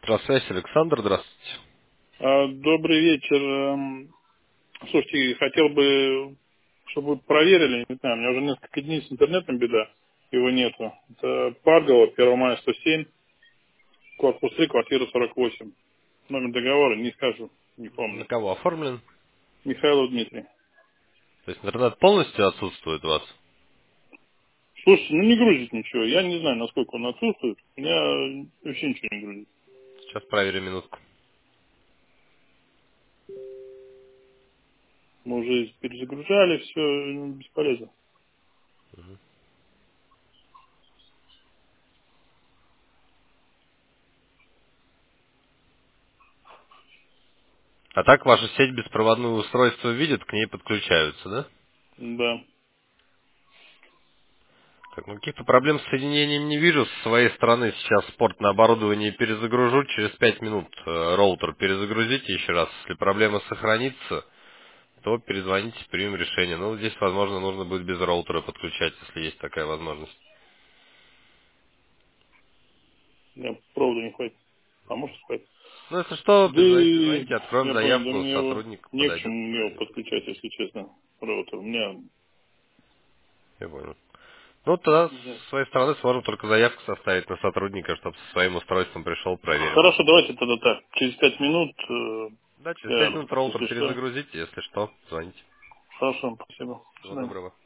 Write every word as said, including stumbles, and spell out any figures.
Здравствуйте, Александр, здравствуйте. А, Добрый вечер. Эм, Слушайте, хотел бы, чтобы вы проверили, не знаю, у меня уже несколько дней с интернетом беда, его нету. Это Пагова, первого мая сто семь, корпус три, квартира сорок восемь. Номер договора не скажу, не На помню. кого оформлен? Михайлов Дмитрий. То есть интернет полностью отсутствует у вас? Слушайте, ну не грузит ничего. Я не знаю, насколько он отсутствует. У меня вообще ничего не грузит. Сейчас проверю минутку. Мы уже перезагружали, все бесполезно. А так ваша сеть беспроводное устройство видит, к ней подключаются, да? Да. Так, ну каких-то проблем с соединением не вижу. С своей стороны сейчас спорт на оборудовании перезагружу. Через пять минут э, роутер перезагрузите еще раз. Если проблема сохранится, то перезвоните, примем решение. Ну, здесь, возможно, нужно будет без роутера подключать, если есть такая возможность. Мне провода не хватит. А может хватит. Ну, если что, Да, перезвоните, звоните, откроем я понял, да заявку, мне его сотрудник не к подойдет. чему его подключать, если честно, роутер. У меня, Я понял. Ну, тогда не знаю. с своей стороны сможем только заявку составить на сотрудника, чтобы со своим устройством пришел, проверил. Хорошо, давайте тогда так. Через пять минут э, Да, через пять я, минут роутер если что. перезагрузите, если что, звоните. Хорошо, спасибо. До Всего свидания. доброго.